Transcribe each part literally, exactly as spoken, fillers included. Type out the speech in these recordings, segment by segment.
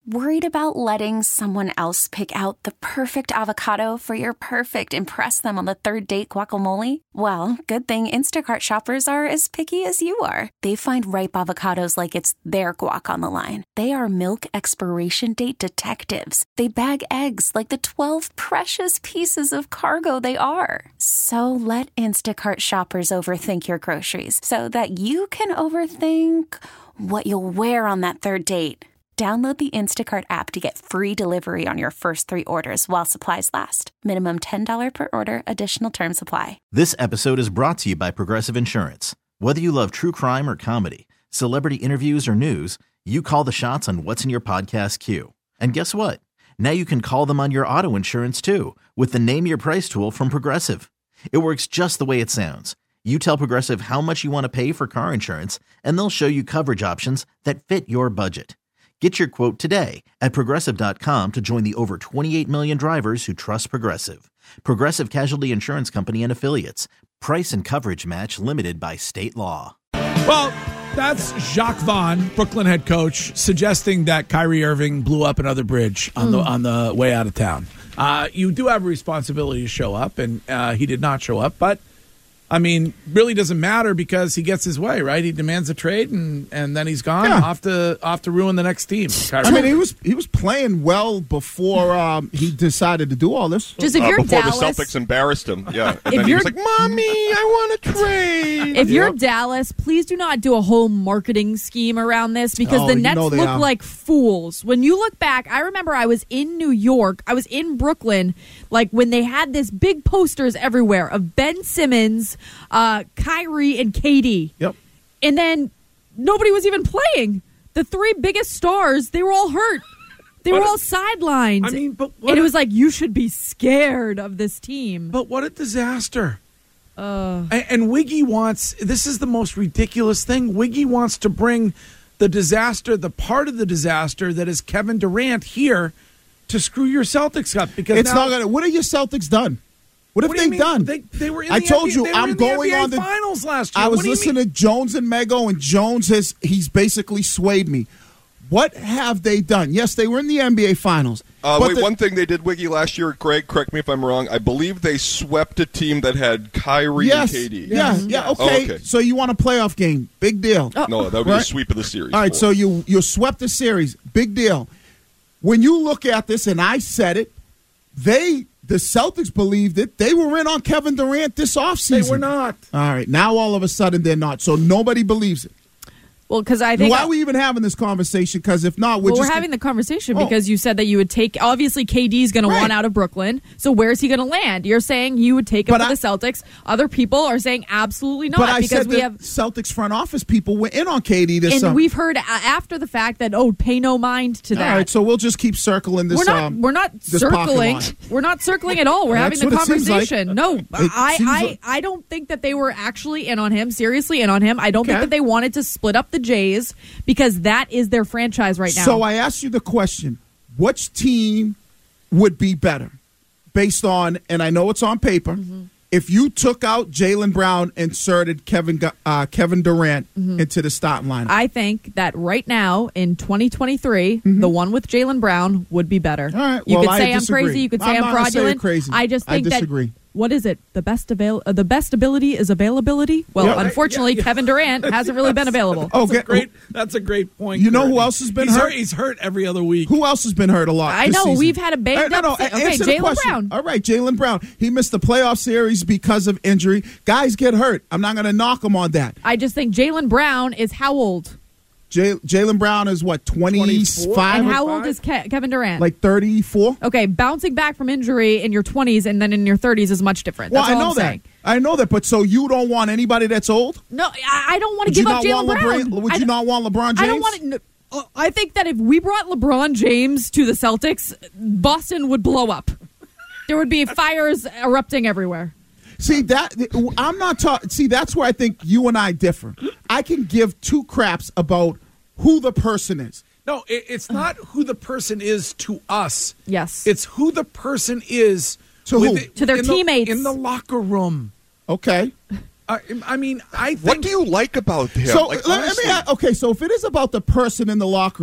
Worried about letting someone else pick out the perfect avocado for your perfect impress them on the third date guacamole? Well, good thing Instacart shoppers are as picky as you are. They find ripe avocados like it's their guac on the line. They are milk expiration date detectives. They bag eggs like the twelve precious pieces of cargo they are. So let Instacart shoppers overthink your groceries so that you can overthink what you'll wear on that third date. Download the Instacart app to get free delivery on your first three orders while supplies last. Minimum ten dollars per order. Additional terms apply. This episode is brought to you by Progressive Insurance. Whether you love true crime or comedy, celebrity interviews or news, you call the shots on what's in your podcast queue. And guess what? Now you can call them on your auto insurance too with the Name Your Price tool from Progressive. It works just the way it sounds. You tell Progressive how much you want to pay for car insurance, and they'll show you coverage options that fit your budget. Get your quote today at Progressive dot com to join the over twenty-eight million drivers who trust Progressive. Progressive Casualty Insurance Company and Affiliates. Price and coverage match limited by state law. Well, that's Jacques Vaughn, Brooklyn head coach, suggesting that Kyrie Irving blew up another bridge on mm. the on the way out of town. Uh, you do have a responsibility to show up, and uh, he did not show up, but I mean, really doesn't matter because he gets his way, right? He demands a trade, and, and then he's gone yeah. off to off to ruin the next team. Kyrie. I mean, he was he was playing well before um, he decided to do all this. Just if uh, you're before Dallas, the Celtics embarrassed him, yeah. And if then you're, he was like, "Mommy, I want to trade." If you're yep. Dallas, please do not do a whole marketing scheme around this because oh, the Nets look are. like fools. When you look back, I remember I was in New York, I was in Brooklyn, like when they had this big posters everywhere of Ben Simmons, uh, Kyrie, and K D. Yep. And then nobody was even playing. The three biggest stars, they were all hurt. They but were all sidelined. I mean, but what and a, it was like, you should be scared of this team. But what a disaster. Uh, and, and Wiggy wants, this is the most ridiculous thing. Wiggy wants to bring the disaster, the part of the disaster that is Kevin Durant here to screw your Celtics up. Because it's now, not gonna. What have your Celtics done? What have what do they you mean? done? They, they were in I the told N B A, you, they were I'm in going the N B A on the finals last year. I was What do you listening mean? to Jones and Mego, and Jones has he's basically swayed me. What have they done? Yes, they were in the N B A finals. Uh, but wait, the, one thing they did, Wiggy, last year, Greg, correct me if I'm wrong, I believe they swept a team that had Kyrie yes, and K D. Yeah, yeah, okay. Oh, okay. So you want a playoff game. Big deal. Oh. No, that would be right? a sweep of the series. All right, so you, you swept the series. Big deal. When you look at this, and I said it, they, the Celtics believed it. They were in on Kevin Durant this offseason. They were not. All right, now all of a sudden they're not. So nobody believes it. Well, because I think why are we even having this conversation? Because if not, we're well, just we're having the conversation oh. because you said that you would take. Obviously, K D's going right. to want out of Brooklyn. So where's he going to land? You're saying you would take him but to I, the Celtics. Other people are saying absolutely not. But I because said we the have Celtics front office people were in on K D this and summer. we've heard a- after the fact that oh, pay no mind to that. All right, so we'll just keep circling this. We're not. Um, we're not circling. We're not circling at all. We're That's having the what it seems like. conversation. No, It I, seems I, like- I don't think that they were actually in on him. Seriously, in on him. I don't Okay. think that they wanted to split up the Jays because that is their franchise right now. So I asked you the question: which team would be better, based on? And I know it's on paper. Mm-hmm. If you took out Jaylen Brown, inserted Kevin uh, Kevin Durant mm-hmm. into the starting lineup, I think that right now in twenty twenty-three, mm-hmm. the one with Jaylen Brown would be better. All right. You well, could I say disagree. I'm crazy. You could say I'm, I'm, not gonna say fraudulent. you're crazy. I just think I disagree. that. What is it? The best avail- uh, the best ability is availability. Well, Yeah. unfortunately, Yeah, yeah. Kevin Durant hasn't really been available. Oh, That's, get, a great, that's a great point. You know Kurt. who else has been he's hurt? hurt? He's hurt every other week. Who else has been hurt a lot? I this know season? we've had a banged Uh, no, up. no, se- okay, answer the Jaylen question. Brown. All right, Jaylen Brown. He missed the playoff series because of injury. Guys get hurt. I'm not going to knock him on that. I just think Jaylen Brown is how old? Jay, Jaylen Brown is what, twenty-five? And how old is Ke- Kevin Durant? Like thirty-four? Okay, bouncing back from injury in your twenties and then in your thirties is much different. Well, That's all I know I'm that. saying. I know that, but so you don't want anybody that's old? No, I, I don't want to Would give you up not Jaylen want Brown. LeBron? Would I you d- not want LeBron James? I don't want to. Uh, I think that if we brought LeBron James to the Celtics, Boston would blow up. There would be fires erupting everywhere. See that I'm not talking. See, that's where I think you and I differ. I can give two craps about who the person is. No, it, it's not who the person is to us. Yes, It's who the person is To with who? it- To their in teammates. the, in the locker room. Okay. Uh, I mean, I think. What do you like about him? So Like, let, let me honestly. ask, okay. So if it is about the person in the locker room,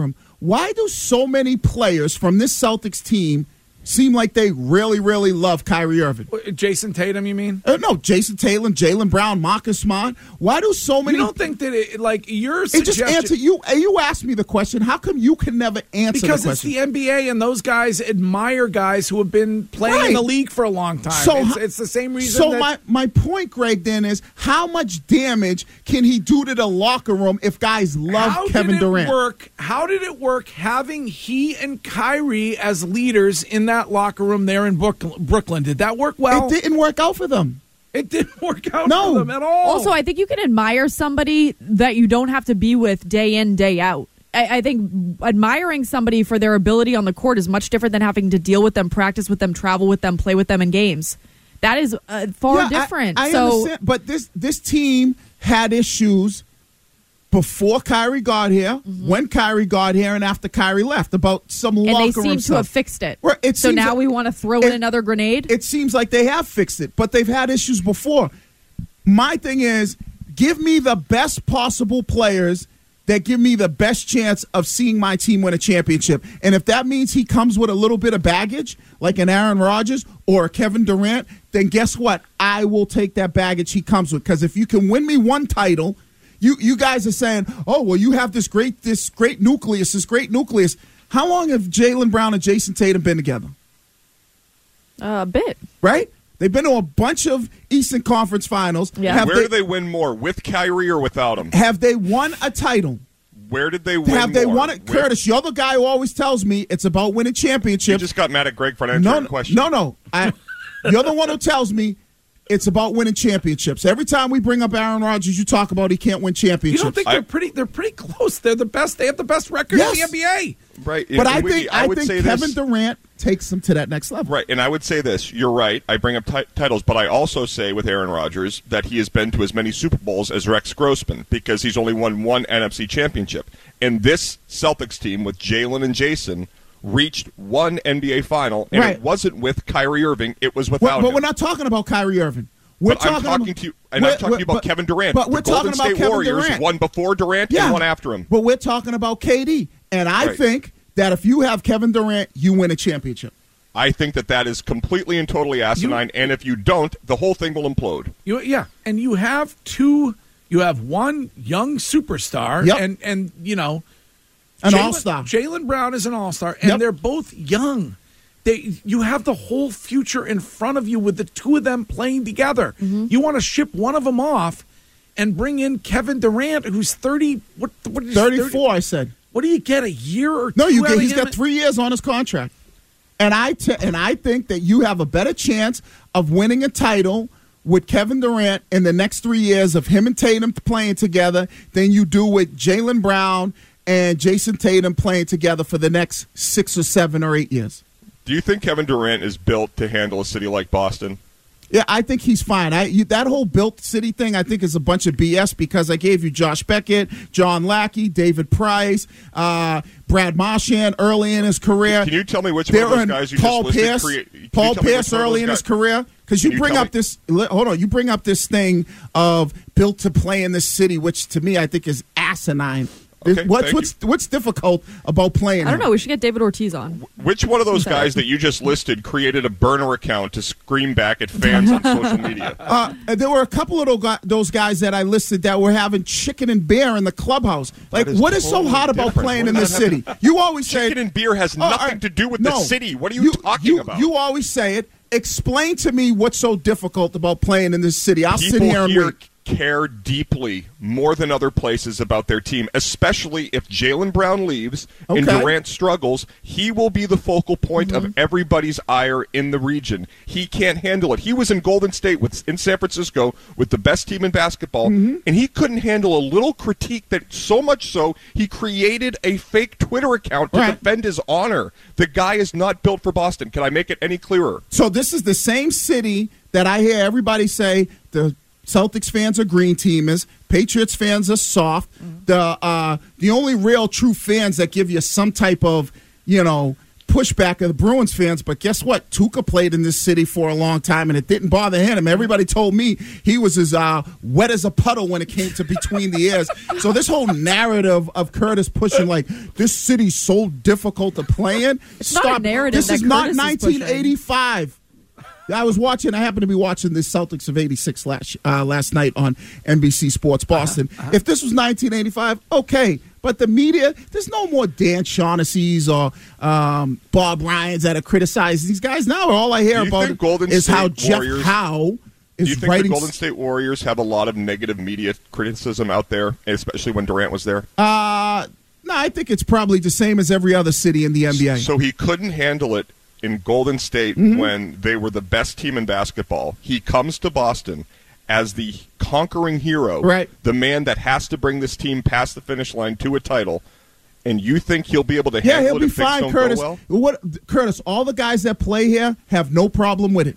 why do so many players from this Celtics team seem like they really, really love Kyrie Irving? Jason Tatum, you mean? Uh, no, Jason Tatum, Jaylen Brown, Marcus Smart. Why do so many? You don't think that it, like your it suggestion? just answer you. You asked me the question. How come you can never answer because the question? Because it's the N B A, and those guys admire guys who have been playing right. in the league for a long time. So it's, it's the same reason. So that, my my point, Greg, then is how much damage can he do to the locker room if guys love how Kevin did it Durant? Work? How did it work having he and Kyrie as leaders in that locker room there in Brooklyn? Did that work well? It didn't work out for them. It didn't work out no. for them at all. Also, I think you can admire somebody that you don't have to be with day in, day out. I, I think admiring somebody for their ability on the court is much different than having to deal with them, practice with them, travel with them, play with them in games. That is uh, far yeah, different. I, I so, understand, but this this team had issues before Kyrie got here, mm-hmm. when Kyrie got here, and after Kyrie left about some and locker room they seem stuff. to have fixed it. Well, it so now like, we want to throw it, in another grenade? It seems like they have fixed it, but they've had issues before. My thing is, give me the best possible players that give me the best chance of seeing my team win a championship. And if that means he comes with a little bit of baggage, like an Aaron Rodgers or a Kevin Durant, then guess what? I will take that baggage he comes with. Because if you can win me one title, you you guys are saying, oh, well, you have this great this great nucleus, this great nucleus. How long have Jaylen Brown and Jason Tatum been together? Uh, a bit. Right? They've been to a bunch of Eastern Conference Finals. Yeah. Have Where they, do they win more, with Kyrie or without him? Have they won a title? Where did they win Have they more? won it? Curtis, you're the guy who always tells me it's about winning championships. You just got mad at Greg for answering no, the question. No, no. I, you're the one who tells me it's about winning championships. Every time we bring up Aaron Rodgers, you talk about he can't win championships. You don't think I, they're pretty? They're pretty close. They're the best. They have the best record yes. in the N B A. Right, but I we, think I, I would think say Kevin this. Durant takes them to that next level. Right, and I would say this. You're right. I bring up t- titles, but I also say with Aaron Rodgers that he has been to as many Super Bowls as Rex Grossman because he's only won one N F C championship. And this Celtics team with Jaylen and Jason reached one N B A final, and right. it wasn't with Kyrie Irving. It was without well, but him. we're not talking about Kyrie Irving. We're but talking I'm talking about, to you, and I'm talking about but, Kevin Durant. But we're the Golden talking about State Kevin Warriors Durant. won before Durant yeah, and one after him. But we're talking about K D, and I right. think that if you have Kevin Durant, you win a championship. I think that that is completely and totally asinine, you, and if you don't, the whole thing will implode. You, yeah, and you have two. You have one young superstar, yep. and and you know, an Jaylen, all-star. Jaylen Brown is an all-star, and yep. they're both young. They, you have the whole future in front of you with the two of them playing together. Mm-hmm. You want to ship one of them off and bring in Kevin Durant, who's thirty. What? What is thirty-four? thirty? I said. What do you get? A year or no? two You out get. of He's him? got three years on his contract, and I t- and I think that you have a better chance of winning a title with Kevin Durant in the next three years of him and Tatum playing together than you do with Jaylen Brown and Jason Tatum playing together for the next six or seven or eight years. Do you think Kevin Durant is built to handle a city like Boston? Yeah, I think he's fine. I you, that whole built city thing, I think, is a bunch of B S because I gave you Josh Beckett, John Lackey, David Price, uh, Brad Marchand early in his career. Can you tell me which There one of those guys you Paul just listed? Pierce, Create, Paul Pierce early in his career? Because you, you bring up me? this, hold on, you bring up this thing of built to play in this city, which to me I think is asinine. Okay, what's what's you. what's difficult about playing? I don't him? know. We should get David Ortiz on. Which one of those guys that you just listed created a burner account to scream back at fans on social media? Uh, there were a couple of those guys that I listed that were having chicken and beer in the clubhouse. Like, is what is so totally hot about different. playing What in does this that have city? You always say Chicken and beer has Oh, nothing I- to do with no, the city. What are you, talking you, about? You always say it. Explain to me what's so difficult about playing in this city. I'll People sit here and here wait. care deeply more than other places about their team, especially if Jaylen Brown leaves and Okay. Durant struggles. He will be the focal point Mm-hmm. of everybody's ire in the region. He can't handle it. He was in Golden State with in San Francisco with the best team in basketball, Mm-hmm. and he couldn't handle a little critique. That so much so he created a fake Twitter account to Right. defend his honor. The guy is not built for Boston. Can I make it any clearer? So this is the same city that I hear everybody say the Celtics fans are green teamers, Patriots fans are soft. Mm-hmm. The uh, the only real true fans that give you some type of, you know, pushback of the Bruins fans, but guess what? Tuukka played in this city for a long time, and it didn't bother him. Everybody told me he was as uh, wet as a puddle when it came to between the ears. So this whole narrative of Curtis pushing like this city's so difficult to play in. It's stop. not a narrative. This that is not Curtis nineteen eighty-five. I was watching. I happened to be watching the Celtics of eighty-six last uh, last night on N B C Sports Boston. Uh-huh, uh-huh. If this was nineteen eighty-five, okay. But the media, there's no more Dan Shaughnessy's or um, Bob Ryans that are criticizing these guys now. All I hear about is State how Jeff Warriors, Howe is do you think writing. the Golden State Warriors have a lot of negative media criticism out there, especially when Durant was there? Uh, no, I think it's probably the same as every other city in the N B A. So he couldn't handle it in Golden State mm-hmm. when they were the best team in basketball. He comes to Boston as the conquering hero, right. the man that has to bring this team past the finish line to a title, and you think he'll be able to yeah, handle he'll it be if fine, things don't Curtis. go well? What, Curtis, all the guys that play here have no problem with it.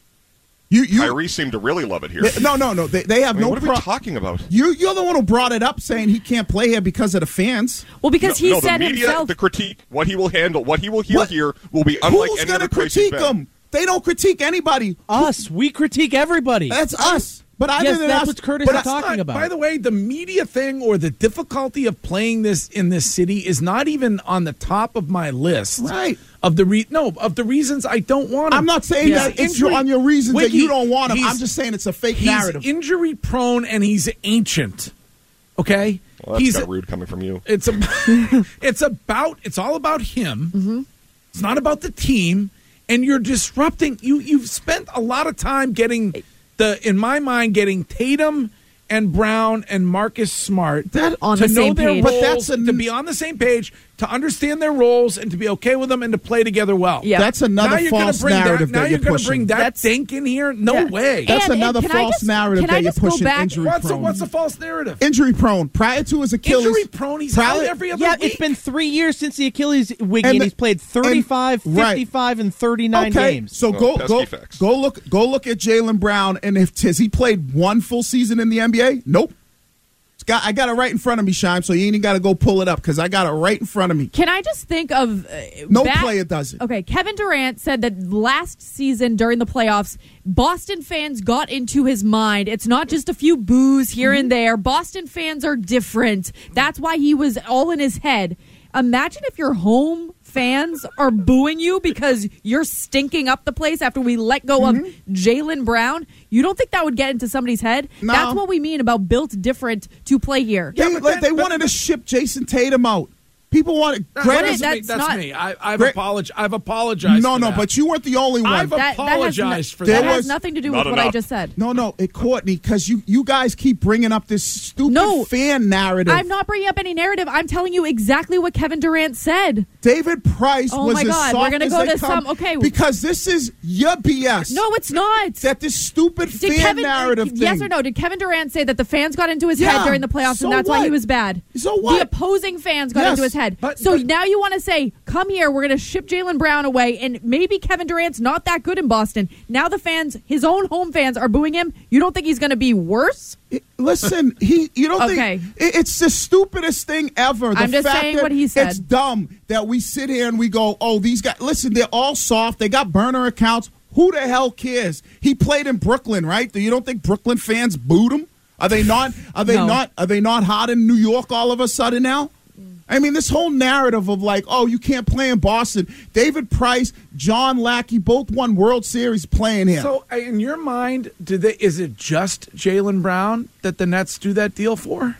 You, you, Kyrie seemed to really love it here. They, no, no, no. They, they have I mean, no What are pro- we talking about? You, you're the one who brought it up saying he can't play here because of the fans. Well, because no, he no, said the media, himself. the critique, what he will handle, what he will hear What? here will be unlike Who's any going other to place he's critique been. them? They don't critique anybody. Us. We critique everybody. That's us. But other Yes, than that's us, what Curtis but is talking Not- about. By the way, the media thing or the difficulty of playing this in this city is not even on the top of my list. Right. Of the re- no of the reasons I don't want him. I'm not saying He's that it's injury- on your reasons that Wiki, you don't want him. he's- I'm just saying it's a fake he's narrative. injury prone and he's ancient. Okay, Well, that's he's kind of rude coming from you. It's a, it's about. It's all about him. Mm-hmm. It's not about the team. And you're disrupting. You you've spent a lot of time getting the, in my mind, getting Tatum and Brown and Marcus Smart That- On to the know same their page. roles, But that's a- to be on the same page, to understand their roles, and to be okay with them, and to play together well. Yeah. That's another now you're gonna false bring narrative that, now that you're you're going to pushing. bring that That's- dink in here? No Yeah. way. That's And- and another can I false just- narrative can I that you're just go pushing. back- Injury what's, a, prone. what's a false narrative? Injury prone. Prior to his Achilles. Injury prone. He's prior- out every other yeah, week. it's been three years since the Achilles wig, And and the- he's played thirty-five, and- right. fifty-five, and thirty-nine okay, games. so Well, go pesky go facts. go look go look at Jaylen Brown, and if has he played one full season in the N B A? Nope. It's got, I got it right in front of me, Shime, so you ain't even got to go pull it up because I got it right in front of me. Can I just think of uh, No back- player does it. Okay, Kevin Durant said that last season during the playoffs, Boston fans got into his mind. It's not just a few boos here Mm-hmm. and there. Boston fans are different. That's why he was all in his head. Imagine if your home fans are booing you because you're stinking up the place after we let go Mm-hmm. of Jaylen Brown. You don't think that would get into somebody's head? No. That's what we mean about built different to play here. They, but like, that- they but- wanted to ship Jason Tatum out. People wanted. That Greg, What is is- me. that's That's not- me. I, I've, Greg- apolog- I've apologized. no, for no, that. but you weren't the only one. I've That, that has, no, apologized for There that that. has was- nothing to do Not with what I enough. just said. no, no, it Courtney, because you you guys keep bringing up this stupid No. fan narrative. I'm not bringing up any narrative. I'm telling you exactly what Kevin Durant said. David Price Oh was my as God, soft we're gonna as go they to come some- okay. because this is your B S. No, it's not. that this stupid Did fan Kevin, narrative yes thing. or no? Did Kevin Durant say that the fans got into his Yeah. head during the playoffs So and that's why what? he was bad? So what? The opposing fans got Yes. into his head. But- so but- now you want to say, come here, we're going to ship Jaylen Brown away, and maybe Kevin Durant's not that good in Boston. Now the fans, his own home fans, are booing him. You don't think he's going to be worse? It- Listen, he. You don't Okay. think it, it's the stupidest thing ever. The I'm just fact saying that what he said. It's dumb that we sit here and we go, "Oh, these guys." Listen, they're all soft. They got burner accounts. Who the hell cares? He played in Brooklyn, right? Do you don't think Brooklyn fans booed him? Are they not? Are they No. not? Are they not hot in New York all of a sudden now? I mean, this whole narrative of like, oh, you can't play in Boston. David Price, John Lackey, both won World Series playing here. So, uh, in your mind, do they? Is it just Jaylen Brown that the Nets do that deal for?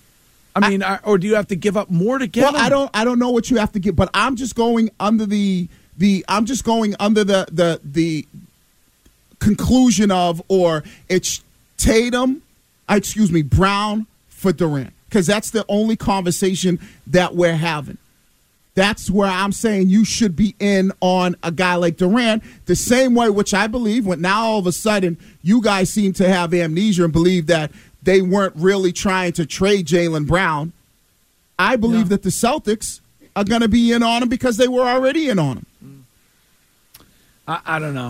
I mean, I, or do you have to give up more to get well, him? I don't, I don't know what you have to get, but I'm just going under the the. I'm just going under the the the conclusion of, or it's Tatum, uh, excuse me, Brown for Durant, because that's the only conversation that we're having. That's where I'm saying you should be in on a guy like Durant the same way, which I believe when now all of a sudden you guys seem to have amnesia and believe that they weren't really trying to trade Jaylen Brown. I believe No. that the Celtics are going to be in on him because they were already in on him. I, I don't know.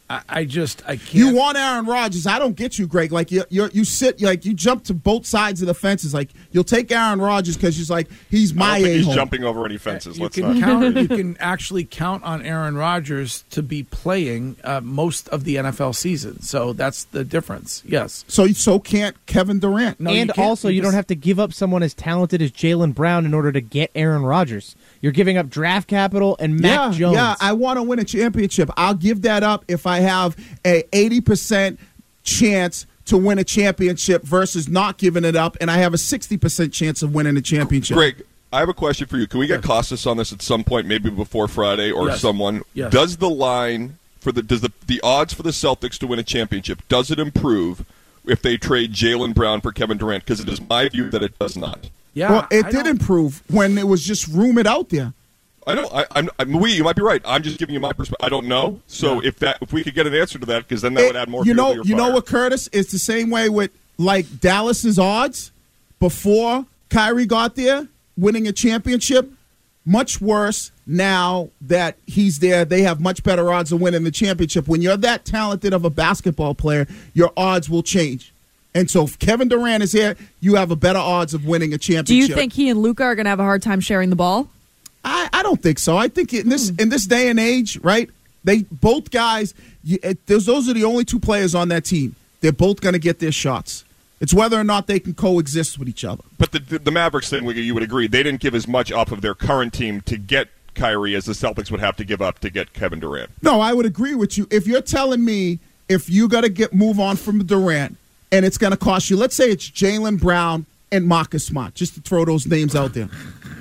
I, I just I can't. You want Aaron Rodgers. I don't get you, Greg. Like you you you sit like you jump to both sides of the fences. Like you'll take Aaron Rodgers because he's like he's my I don't think he's a-hole. jumping over any fences. You Let's can not. count. You can actually count on Aaron Rodgers to be playing uh, most of the N F L season. So that's the difference. Yes. So so can't Kevin Durant. No, you and can't. also, you, just- don't have to give up someone as talented as Jaylen Brown in order to get Aaron Rodgers. You're giving up draft capital and Mac yeah, Jones. Yeah, I want to win a championship. I'll give that up if I have a eighty percent chance to win a championship versus not giving it up, and I have a sixty percent chance of winning a championship. Greg, I have a question for you. Can we get Costas on this at some point, maybe before Friday or Yes. someone? Yes. Does the line for the does the the odds for the Celtics to win a championship, does it improve if they trade Jaylen Brown for Kevin Durant? Because it is my view that it does not. Yeah. Well, it I did don't- improve when it was just rumored out there. I don't. I, I'm. I'm. We. You might be right. I'm just giving you my perspective. I don't know. So if that, if we could get an answer to that, because then that It- would add more. you fuel know, to your you know fire. what, Curtis? It's the same way with like Dallas's odds before Kyrie got there, winning a championship. Much worse now that he's there. They have much better odds of winning the championship. When you're that talented of a basketball player, your odds will change. And so if Kevin Durant is here, you have a better odds of winning a Do you championship. think he and Luka are going to have a hard time sharing the ball? I, I don't think so. I think in this in this day and age, right? They both guys. You, it, those those are the only two players on that team. They're both going to get their shots. It's whether or not they can coexist with each other. But the, the the Mavericks thing, you would agree, they didn't give as much off of their current team to get Kyrie as the Celtics would have to give up to get Kevin Durant. No, I would agree with you. If you're telling me if you got to get move on from Durant and it's going to cost you, let's say it's Jaylen Brown and Marcus Smart, just to throw those names out there.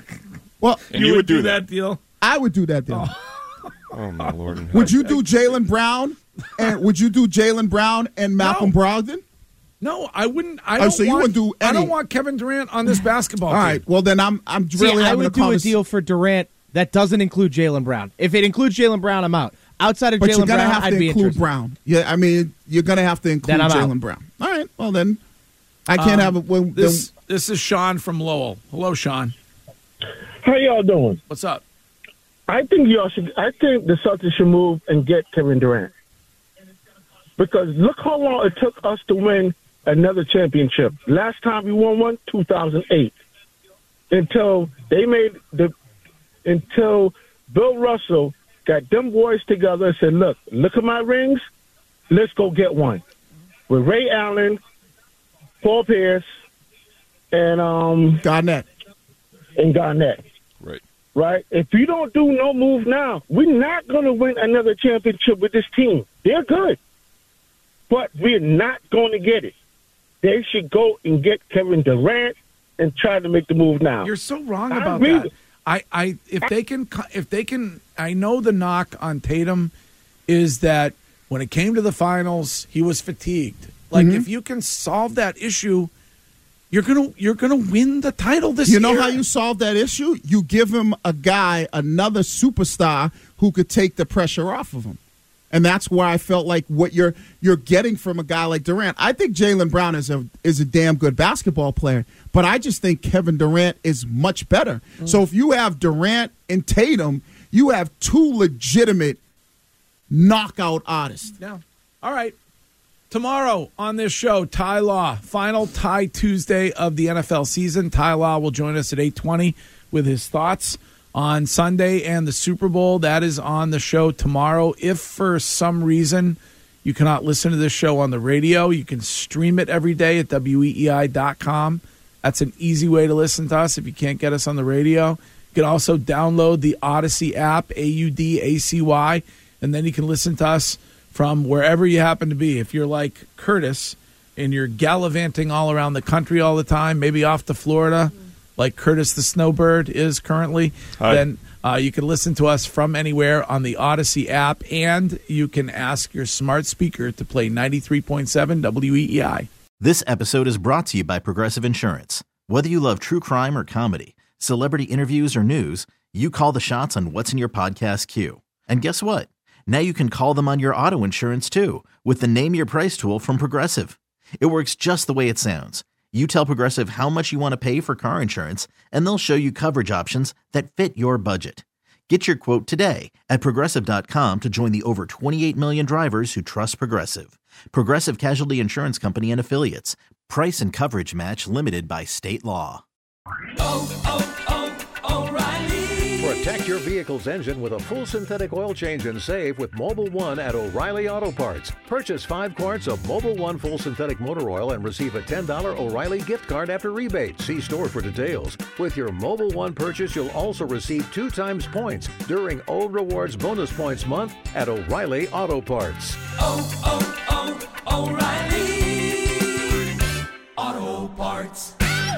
Well, And you, would do that. deal. I would do that then. Oh my lord! Would you do Jaylen Brown and would you do Jaylen Brown and Malcolm No. Brogdon? No, I wouldn't. I Oh, don't so you want, wouldn't do I don't any- want Kevin Durant on this basketball All team. right. Well, then I'm I'm See, really I having would a do a conversation. deal for Durant that doesn't include Jaylen Brown. If it includes Jaylen Brown, I'm out. Outside of But you're Jaylen gonna Brown, have I'd to be include interested. Brown. Yeah, I mean, you're gonna have to include Then I'm out. Jaylen Brown. All right. Well, then I can't Um, have it. Well, This then, this is Sean from Lowell. Hello, Sean. How y'all doing? What's up? I think y'all should. I think the Celtics should move and get Kevin Durant because look how long it took us to win another championship. Last time we won one, two thousand eight. Until they made the, until Bill Russell got them boys together and said, "Look, look at my rings. Let's go get one." With Ray Allen, Paul Pierce, and um Garnett. and Garnett. Right. Right? If you don't do no move now, we're not going to win another championship with this team. They're good, but we're not going to get it. They should go and get Kevin Durant and try to make the move now. You're so wrong I about agree that. with- I, I if they can if they can I know the knock on Tatum is that when it came to the finals, he was fatigued. Like Mm-hmm. if you can solve that issue, you're gonna you're gonna win the title this You year. know how you solve that issue? You give him a guy, another superstar who could take the pressure off of him. And that's where I felt like what you're you're getting from a guy like Durant. I think Jaylen Brown is a is a damn good basketball player, but I just think Kevin Durant is much better. Mm. So if you have Durant and Tatum, you have two legitimate knockout artists. Yeah. All right. Tomorrow on this show, Ty Law, final Ty Tuesday of the N F L season. Ty Law will join us at eight twenty with his thoughts on Sunday and the Super Bowl. That is on the show tomorrow. If for some reason you cannot listen to this show on the radio, you can stream it every day at W E E I dot com. That's an easy way to listen to us if you can't get us on the radio. You can also download the Odyssey app, A U D A C Y, and then you can listen to us from wherever you happen to be. If you're like Curtis and you're gallivanting all around the country all the time, maybe off to Florida, like Curtis the Snowbird is currently, Hi. then uh, you can listen to us from anywhere on the Odyssey app, and you can ask your smart speaker to play ninety-three point seven W E E I. This episode is brought to you by Progressive Insurance. Whether you love true crime or comedy, celebrity interviews or news, you call the shots on what's in your podcast queue. And guess what? Now you can call them on your auto insurance too with the Name Your Price tool from Progressive. It works just the way it sounds. You tell Progressive how much you want to pay for car insurance, and they'll show you coverage options that fit your budget. Get your quote today at Progressive dot com to join the over twenty-eight million drivers who trust Progressive. Progressive Casualty Insurance Company and Affiliates. Price and coverage match limited by state law. Oh, oh, oh, O'Reilly. Protect your vehicle's engine with a full synthetic oil change and save with Mobil one at O'Reilly Auto Parts. Purchase five quarts of Mobil one full synthetic motor oil and receive a ten dollars O'Reilly gift card after rebate. See store for details. With your Mobil one purchase, you'll also receive two times points during O Rewards Bonus Points Month at O'Reilly Auto Parts. Oh, oh, oh, O'Reilly Auto Parts.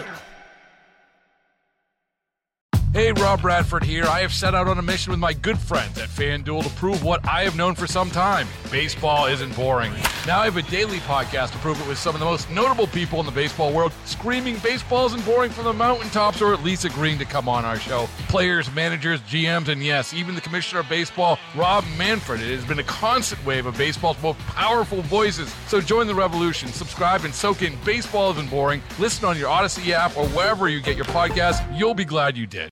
Hey, Rob Bradford here. I have set out on a mission with my good friends at FanDuel to prove what I have known for some time. Baseball isn't boring. Now I have a daily podcast to prove it with some of the most notable people in the baseball world, screaming baseball isn't boring from the mountaintops, or at least agreeing to come on our show. Players, managers, G Ms, and yes, even the commissioner of baseball, Rob Manfred. It has been a constant wave of baseball's most powerful voices. So join the revolution. Subscribe and soak in Baseball Isn't Boring. Listen on your Odyssey app or wherever you get your podcasts. You'll be glad you did.